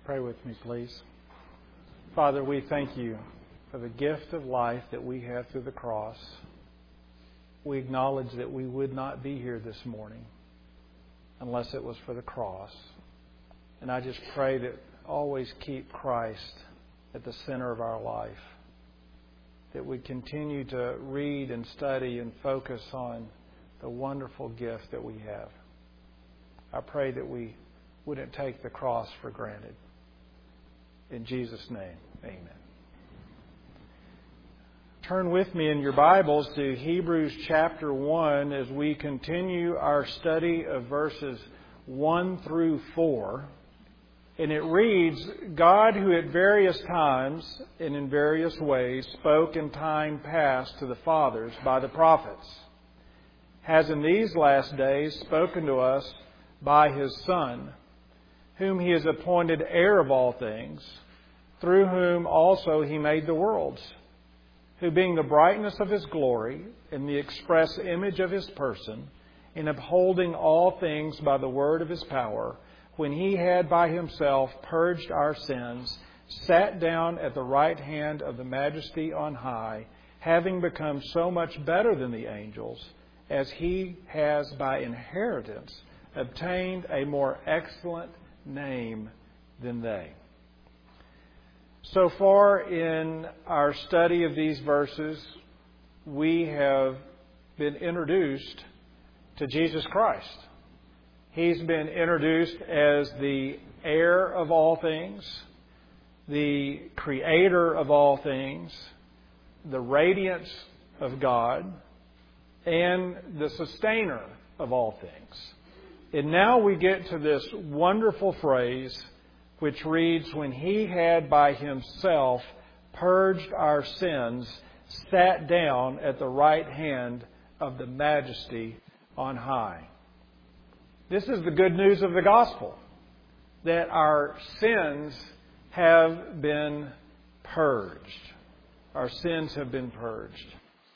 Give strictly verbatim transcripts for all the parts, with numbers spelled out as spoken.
Pray with me, please. Father, we thank you for the gift of life that we have through the cross. We acknowledge that we would not be here this morning unless it was for the cross. And I just pray that always keep Christ at the center of our life. That we continue to read and study and focus on the wonderful gift that we have. I pray that we wouldn't take the cross for granted. In Jesus' name, amen. Turn with me in your Bibles to Hebrews chapter one as we continue our study of verses one through four. And it reads, God, who at various times and in various ways spoke in time past to the fathers by the prophets, has in these last days spoken to us by His Son, whom He has appointed heir of all things, through whom also He made the worlds, who being the brightness of His glory and the express image of His person, in upholding all things by the word of His power, when He had by Himself purged our sins, sat down at the right hand of the Majesty on high, having become so much better than the angels, as He has by inheritance obtained a more excellent name than they. So far in our study of these verses, we have been introduced to Jesus Christ. He's been introduced as the heir of all things, the creator of all things, the radiance of God, and the sustainer of all things. And now we get to this wonderful phrase which reads, when He had by Himself purged our sins, sat down at the right hand of the Majesty on high. This is the good news of the gospel, that our sins have been purged. Our sins have been purged.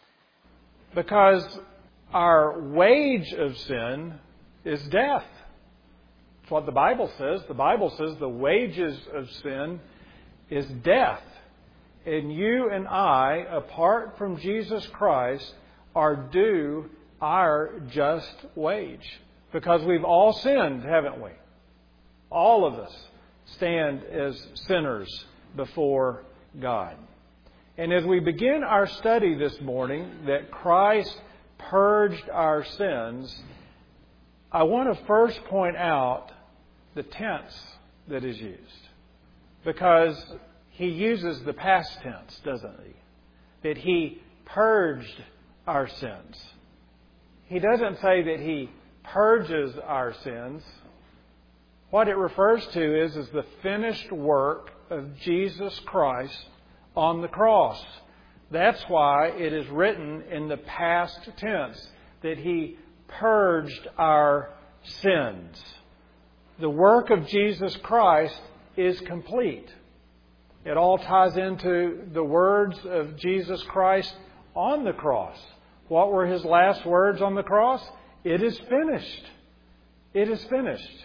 Because our wage of sin is death. That's what the Bible says. The Bible says the wages of sin is death. And you and I, apart from Jesus Christ, are due our just wage. Because we've all sinned, haven't we? All of us stand as sinners before God. And as we begin our study this morning, that Christ purged our sins, I want to first point out the tense that is used. Because He uses the past tense, doesn't He? That He purged our sins. He doesn't say that He purges our sins. What it refers to is, is the finished work of Jesus Christ on the cross. That's why it is written in the past tense that He purged our sins. The work of Jesus Christ is complete. It all ties into the words of Jesus Christ on the cross. What were His last words on the cross? It is finished. It is finished.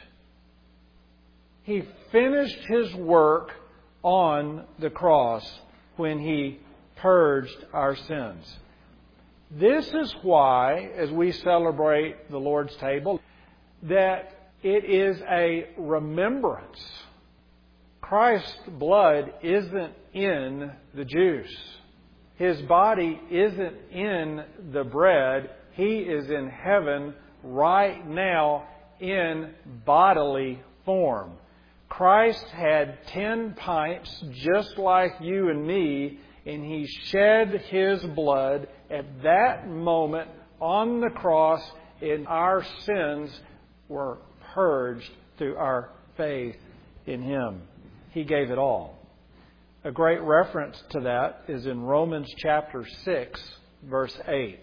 He finished His work on the cross when He purged our sins. This is why, as we celebrate the Lord's table, that it is a remembrance. Christ's blood isn't in the juice. His body isn't in the bread. He is in heaven right now in bodily form. Christ had ten pints just like you and me, and He shed His blood at that moment on the cross, and our sins were purged through our faith in Him. He gave it all. A great reference to that is in Romans chapter six, verse eight.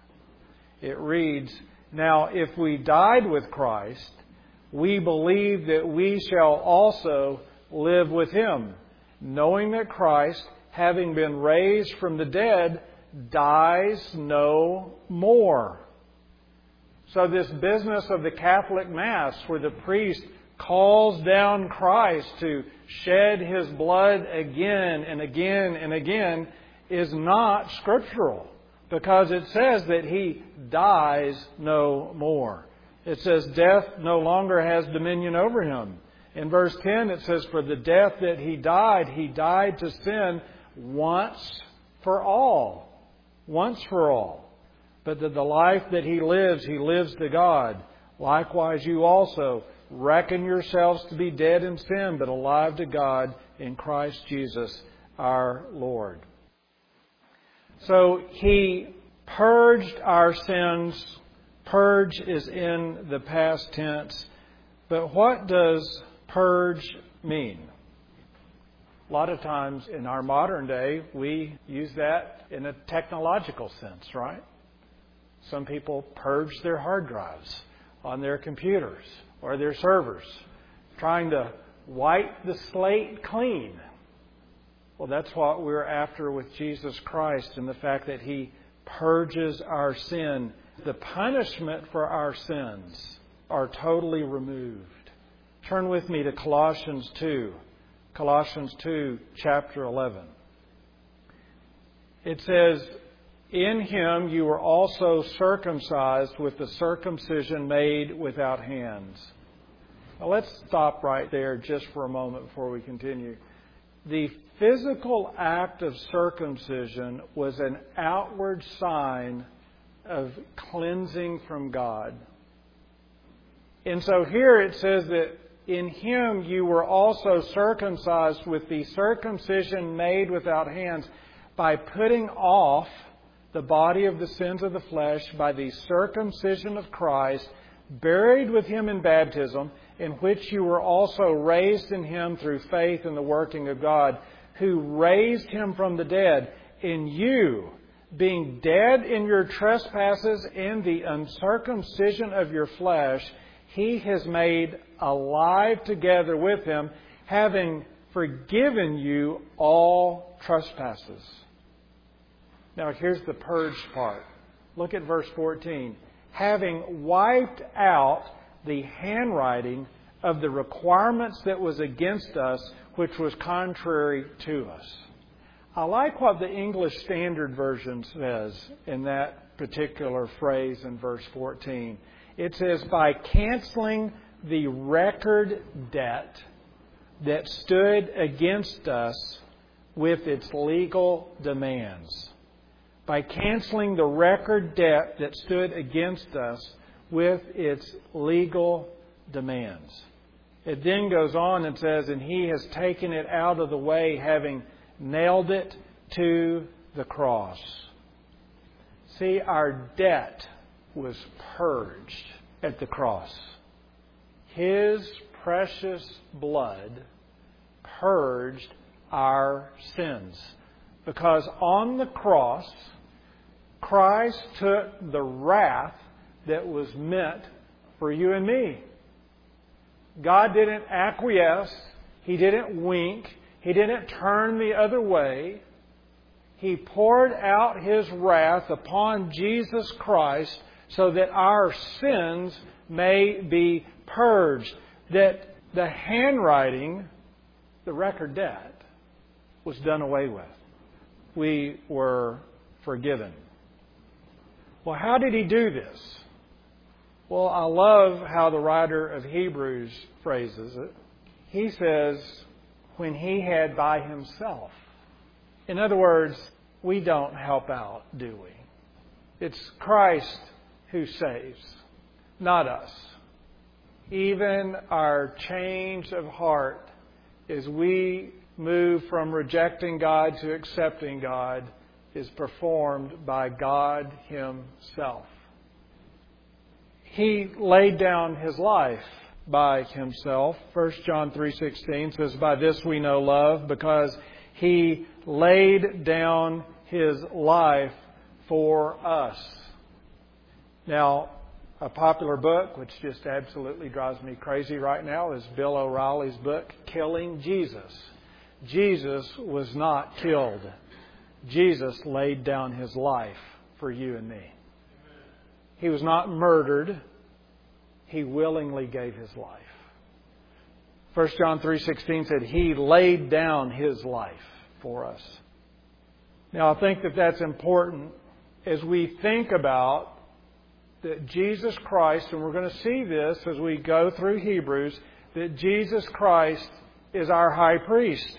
It reads, now if we died with Christ, we believe that we shall also live with Him, knowing that Christ, having been raised from the dead, dies no more. So this business of the Catholic Mass, where the priest calls down Christ to shed His blood again and again and again is not scriptural, because it says that He dies no more. It says death no longer has dominion over Him. In verse ten it says, for the death that He died, He died to sin once for all. Once for all. But that the life that He lives, He lives to God. Likewise you also reckon yourselves to be dead in sin, but alive to God in Christ Jesus our Lord. So He purged our sins. Purge is in the past tense. But what does purge mean? A lot of times in our modern day, we use that in a technological sense, right? Some people purge their hard drives on their computers or their servers, trying to wipe the slate clean. Well, that's what we're after with Jesus Christ, and the fact that He purges our sin. The punishment for our sins are totally removed. Turn with me to Colossians two. Colossians two, chapter eleven. It says, in Him you were also circumcised with the circumcision made without hands. Now let's stop right there just for a moment before we continue. The physical act of circumcision was an outward sign of cleansing from God. And so here it says that in Him you were also circumcised with the circumcision made without hands, by putting off the body of the sins of the flesh by the circumcision of Christ, buried with Him in baptism, in which you were also raised in Him through faith in the working of God, who raised Him from the dead. In you, being dead in your trespasses and the uncircumcision of your flesh, He has made alive together with Him, having forgiven you all trespasses. Now here's the purged part. Look at verse fourteen. Having wiped out the handwriting of the requirements that was against us, which was contrary to us. I like what the English Standard Version says in that particular phrase in verse fourteen. It says, by canceling the record debt that stood against us with its legal demands. By canceling the record debt that stood against us with its legal demands. It then goes on and says, and He has taken it out of the way, having nailed it to the cross. See, our debt was purged at the cross. His precious blood purged our sins. Because on the cross, Christ took the wrath that was meant for you and me. God didn't acquiesce. He didn't wink. He didn't turn the other way. He poured out His wrath upon Jesus Christ so that our sins may be purged. That the handwriting, the record debt, was done away with. We were forgiven. Well, how did He do this? Well, I love how the writer of Hebrews phrases it. He says, when He had by Himself. In other words, we don't help out, do we? It's Christ who saves, not us. Even our change of heart as we move from rejecting God to accepting God is performed by God Himself. He laid down His life by Himself. First John three sixteen says, by this we know love, because He laid down His life for us. Now, a popular book, which just absolutely drives me crazy right now, is Bill O'Reilly's book, Killing Jesus. Jesus was not killed. Jesus laid down His life for you and me. He was not murdered. He willingly gave His life. First John three sixteen said He laid down His life for us. Now, I think that that's important as we think about that Jesus Christ, and we're going to see this as we go through Hebrews, that Jesus Christ is our high priest.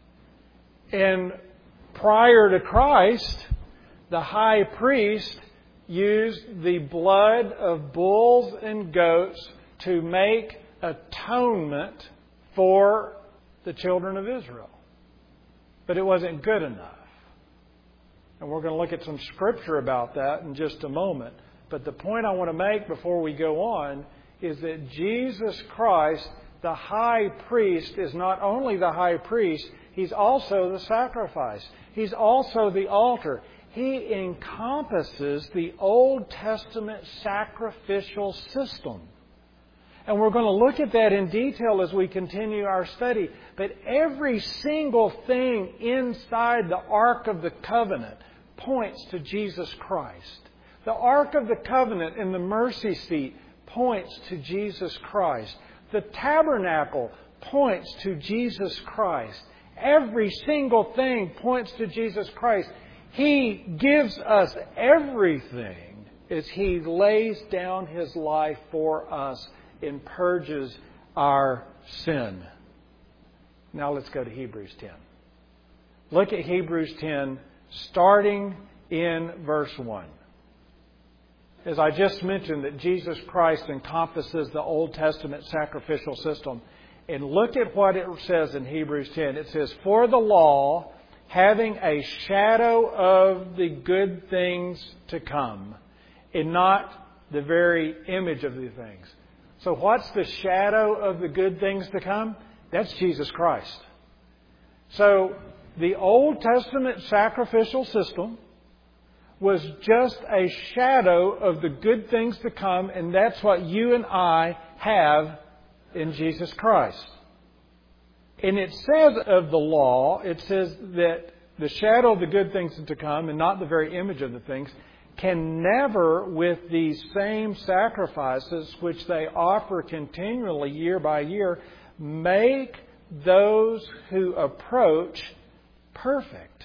And prior to Christ, the high priest used the blood of bulls and goats to make atonement for the children of Israel. But it wasn't good enough. And we're going to look at some scripture about that in just a moment. But the point I want to make before we go on is that Jesus Christ, the high priest, is not only the high priest, He's also the sacrifice. He's also the altar. He encompasses the Old Testament sacrificial system. And we're going to look at that in detail as we continue our study. But every single thing inside the Ark of the Covenant points to Jesus Christ. The Ark of the Covenant in the mercy seat points to Jesus Christ. The tabernacle points to Jesus Christ. Every single thing points to Jesus Christ. He gives us everything as He lays down His life for us and purges our sin. Now let's go to Hebrews ten. Look at Hebrews ten, starting in verse one. As I just mentioned, that Jesus Christ encompasses the Old Testament sacrificial system. And look at what it says in Hebrews ten. It says, "For the law, having a shadow of the good things to come, and not the very image of the things." So what's the shadow of the good things to come? That's Jesus Christ. So the Old Testament sacrificial system was just a shadow of the good things to come, and that's what you and I have in Jesus Christ. And it says of the law, it says that the shadow of the good things to come, and not the very image of the things, can never, with these same sacrifices which they offer continually year by year, make those who approach perfect.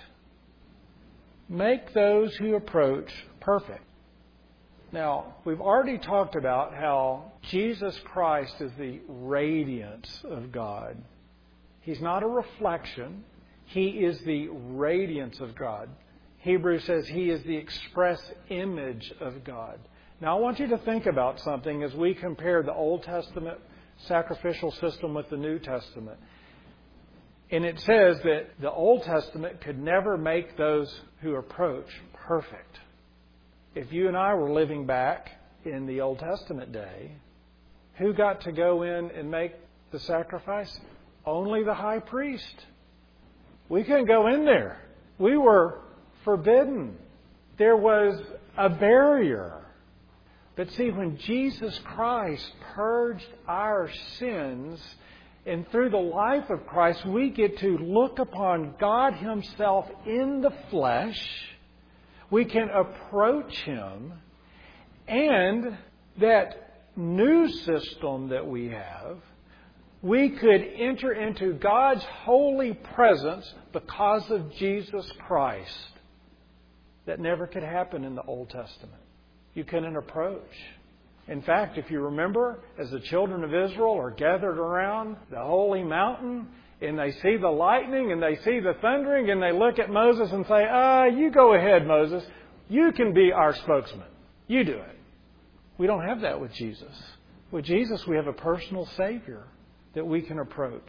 Make those who approach perfect. Now, we've already talked about how Jesus Christ is the radiance of God. He's not a reflection. He is the radiance of God. Hebrews says He is the express image of God. Now, I want you to think about something as we compare the Old Testament sacrificial system with the New Testament. And it says that the Old Testament could never make those who approach perfect. If you and I were living back in the Old Testament day, who got to go in and make the sacrifice? Only the high priest. We couldn't go in there. We were forbidden. There was a barrier. But see, when Jesus Christ purged our sins, and through the life of Christ, we get to look upon God Himself in the flesh. We can approach Him. And that new system that we have, we could enter into God's holy presence because of Jesus Christ. That never could happen in the Old Testament. You couldn't approach. In fact, if you remember, as the children of Israel are gathered around the holy mountain, and they see the lightning, and they see the thundering, and they look at Moses and say, ah, you go ahead, Moses. You can be our spokesman. You do it. We don't have that with Jesus. With Jesus, we have a personal Savior that we can approach.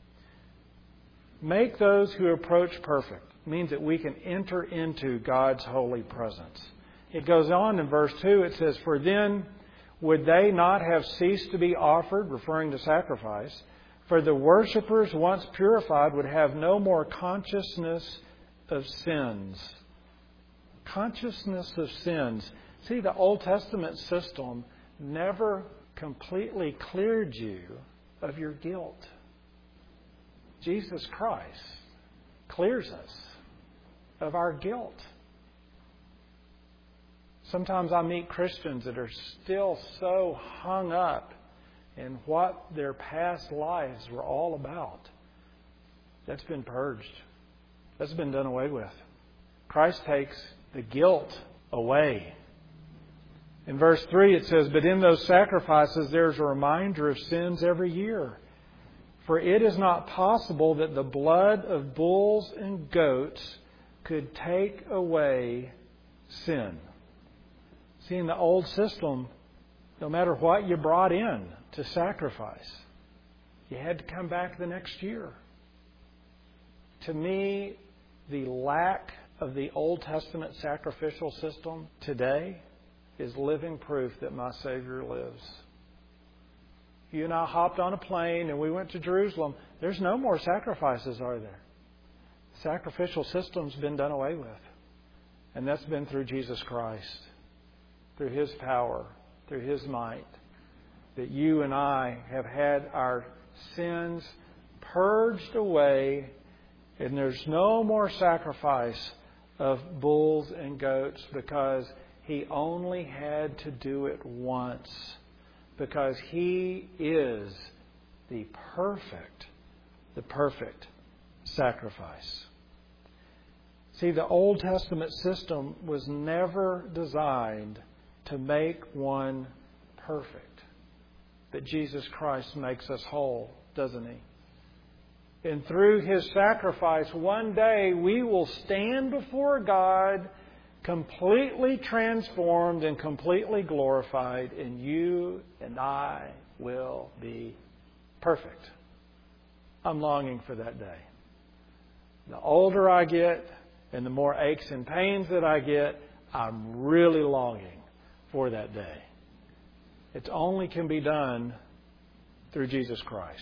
Make those who approach perfect means that we can enter into God's holy presence. It goes on in verse two, it says, "For then would they not have ceased to be offered," referring to sacrifice, "for the worshippers once purified would have no more consciousness of sins." Consciousness of sins. See, the Old Testament system never completely cleared you of your guilt. Jesus Christ clears us of our guilt. Sometimes I meet Christians that are still so hung up and what their past lives were all about. That's been purged. That's been done away with. Christ takes the guilt away. In verse three it says, "But in those sacrifices there's a reminder of sins every year. For it is not possible that the blood of bulls and goats could take away sin." See, in the old system, no matter what you brought in to sacrifice, you had to come back the next year. To me, the lack of the Old Testament sacrificial system today is living proof that my Savior lives. You and I hopped on a plane and we went to Jerusalem. There's no more sacrifices, are there? The sacrificial system's been done away with. And that's been through Jesus Christ, through His power, through His might, that you and I have had our sins purged away, and there's no more sacrifice of bulls and goats, because He only had to do it once, because He is the perfect, the perfect sacrifice. See, the Old Testament system was never designed to make one perfect. But Jesus Christ makes us whole, doesn't He? And through His sacrifice, one day we will stand before God completely transformed and completely glorified, and you and I will be perfect. I'm longing for that day. The older I get and the more aches and pains that I get, I'm really longing for that day. It only can be done through Jesus Christ.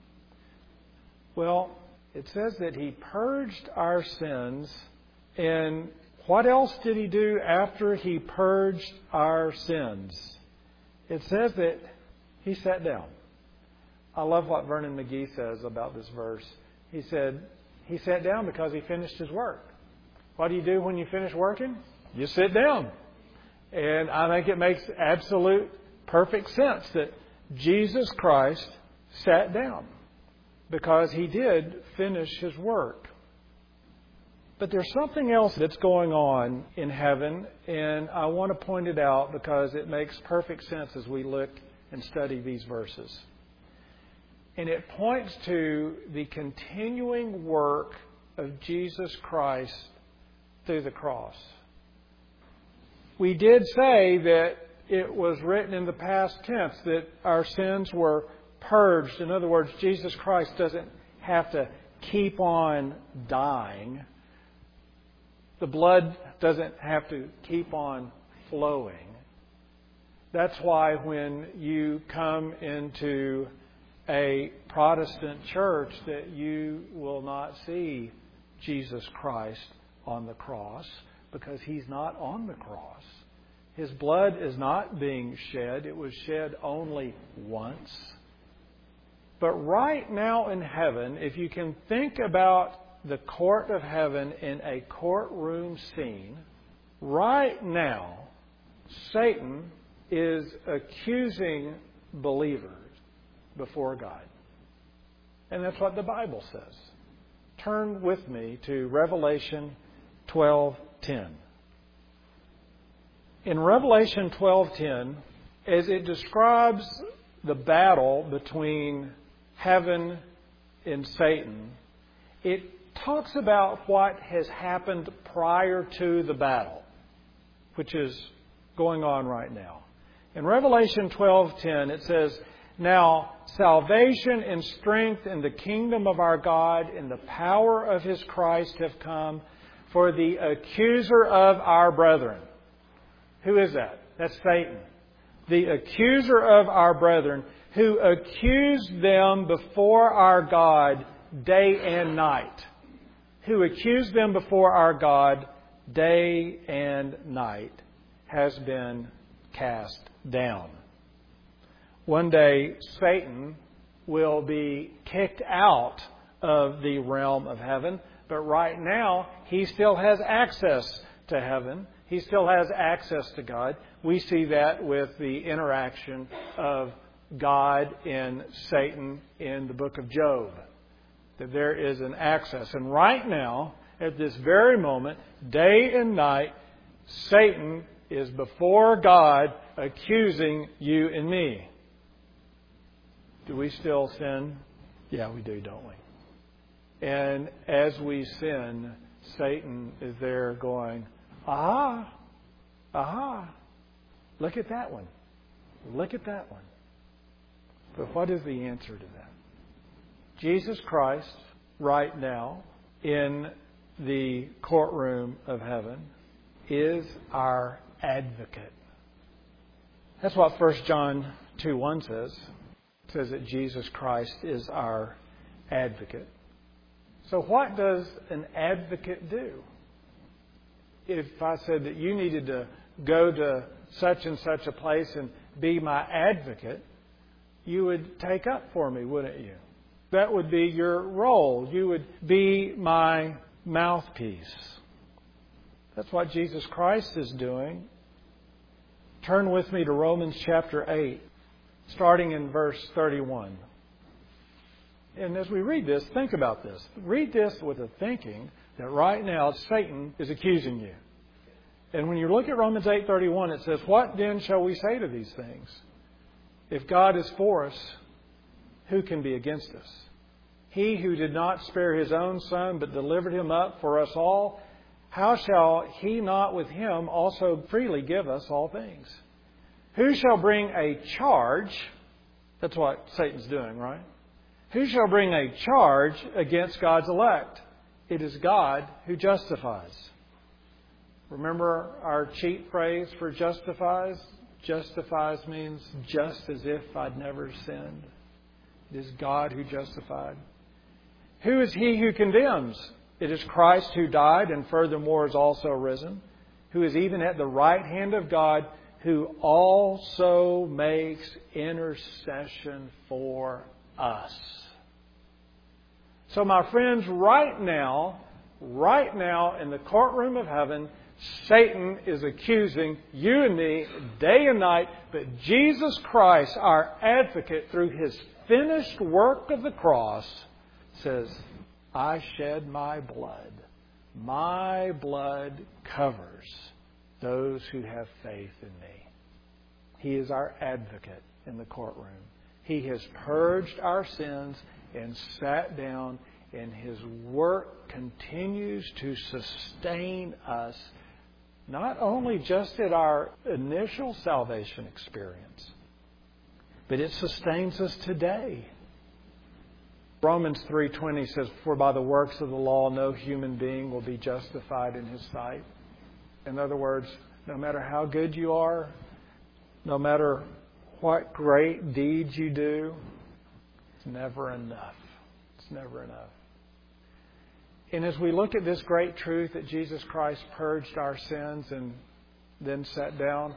Well, it says that He purged our sins, and what else did He do after He purged our sins? It says that He sat down. I love what Vernon McGee says about this verse. He said, He sat down because He finished His work. What do you do when you finish working? You sit down. And I think it makes absolute perfect sense that Jesus Christ sat down because He did finish His work. But there's something else that's going on in heaven, and I want to point it out because it makes perfect sense as we look and study these verses. And it points to the continuing work of Jesus Christ through the cross. We did say that it was written in the past tense that our sins were purged. In other words, Jesus Christ doesn't have to keep on dying. The blood doesn't have to keep on flowing. That's why when you come into a Protestant church that you will not see Jesus Christ on the cross, because He's not on the cross. His blood is not being shed. It was shed only once. But right now in heaven, if you can think about the court of heaven in a courtroom scene, right now, Satan is accusing believers before God. And that's what the Bible says. Turn with me to Revelation twelve ten. In Revelation twelve ten, as it describes the battle between heaven and Satan, it talks about what has happened prior to the battle, which is going on right now. In Revelation twelve ten, it says, "Now salvation and strength in the kingdom of our God and the power of His Christ have come, for the accuser of our brethren." Who is that? That's Satan. The accuser of our brethren, who accused them before our God day and night. Who accused them before our God day and night, has been cast down. One day, Satan will be kicked out of the realm of heaven, but right now, he still has access to heaven. He still has access to God. We see that with the interaction of God and Satan in the book of Job. That there is an access. And right now, at this very moment, day and night, Satan is before God accusing you and me. Do we still sin? Yeah, we do, don't we? And as we sin, Satan is there going, aha, aha, look at that one. Look at that one. But what is the answer to that? Jesus Christ, right now, in the courtroom of heaven, is our advocate. That's what First John two one says. It says that Jesus Christ is our advocate. So what does an advocate do? If I said that you needed to go to such and such a place and be my advocate, you would take up for me, wouldn't you? That would be your role. You would be my mouthpiece. That's what Jesus Christ is doing. Turn with me to Romans chapter eight, starting in verse thirty-one. And as we read this, think about this. Read this with a thinking that right now Satan is accusing you. And when you look at Romans eight thirty-one, it says, "What then shall we say to these things? If God is for us, who can be against us? He who did not spare His own Son, but delivered Him up for us all, how shall He not with Him also freely give us all things? Who shall bring a charge?" That's what Satan's doing, right? "Who shall bring a charge against God's elect? It is God who justifies." Remember our cheat phrase for justifies? Justifies means just as if I'd never sinned. It is God who justified. "Who is He who condemns? It is Christ who died and furthermore is also risen, who is even at the right hand of God, who also makes intercession for us." So my friends, right now, right now in the courtroom of heaven, Satan is accusing you and me day and night, but Jesus Christ, our advocate, through His finished work of the cross, says, "I shed my blood. My blood covers those who have faith in me." He is our advocate in the courtroom. He has purged our sins and sat down, and His work continues to sustain us, not only just at our initial salvation experience, but it sustains us today. Romans three twenty says, "For by the works of the law no human being will be justified in His sight." In other words, no matter how good you are, no matter what great deeds you do, it's never enough. It's never enough. And as we look at this great truth that Jesus Christ purged our sins and then sat down,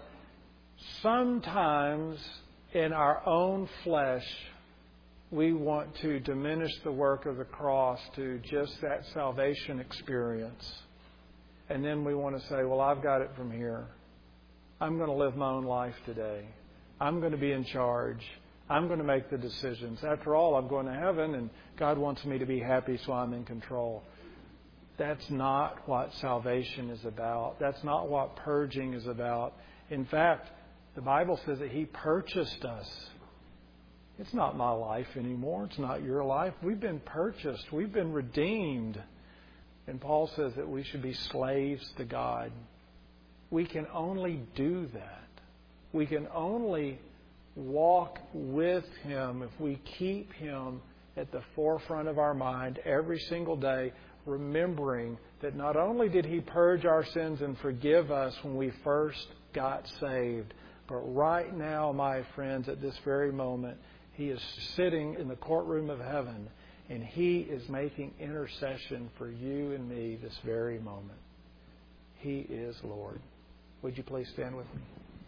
sometimes in our own flesh, we want to diminish the work of the cross to just that salvation experience. And then we want to say, well, I've got it from here. I'm going to live my own life today. I'm going to be in charge. I'm going to make the decisions. After all, I'm going to heaven and God wants me to be happy, so I'm in control. That's not what salvation is about. That's not what purging is about. In fact, the Bible says that He purchased us. It's not my life anymore. It's not your life. We've been purchased. We've been redeemed. And Paul says that we should be slaves to God. We can only do that. We can only walk with Him if we keep Him at the forefront of our mind every single day, remembering that not only did He purge our sins and forgive us when we first got saved, but right now, my friends, at this very moment, He is sitting in the courtroom of heaven and He is making intercession for you and me this very moment. He is Lord. Would you please stand with me?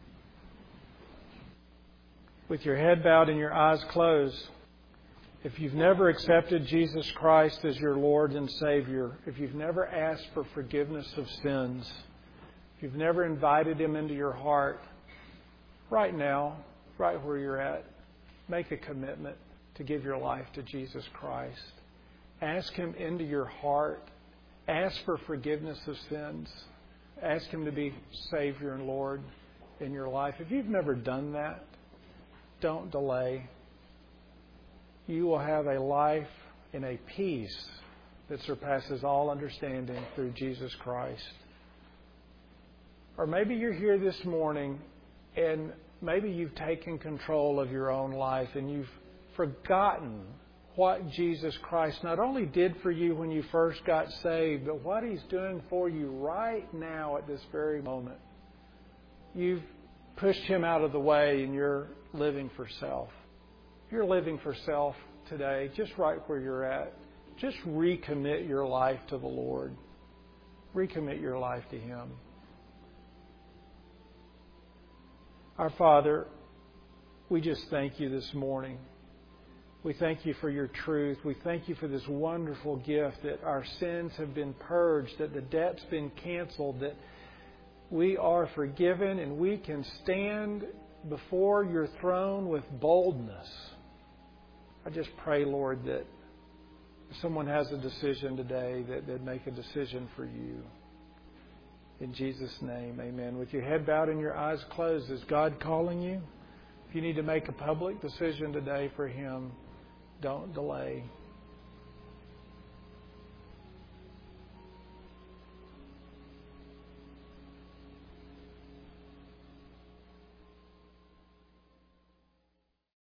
With your head bowed and your eyes closed, if you've never accepted Jesus Christ as your Lord and Savior, if you've never asked for forgiveness of sins, if you've never invited Him into your heart, right now, right where you're at, make a commitment to give your life to Jesus Christ. Ask Him into your heart. Ask for forgiveness of sins. Ask Him to be Savior and Lord in your life. If you've never done that, don't delay. You will have a life in a peace that surpasses all understanding through Jesus Christ. Or maybe you're here this morning and maybe you've taken control of your own life and you've forgotten what Jesus Christ not only did for you when you first got saved, but what He's doing for you right now at this very moment. You've pushed Him out of the way and you're living for self. If you're living for self today, just right where you're at, just recommit your life to the Lord. Recommit your life to Him. Our Father, we just thank You this morning. We thank You for Your truth. We thank You for this wonderful gift that our sins have been purged, that the debt's been canceled, that we are forgiven and we can stand before Your throne with boldness. I just pray, Lord, that if someone has a decision today, that they'd make a decision for You. In Jesus' name, amen. With your head bowed and your eyes closed, is God calling you? If you need to make a public decision today for Him, don't delay.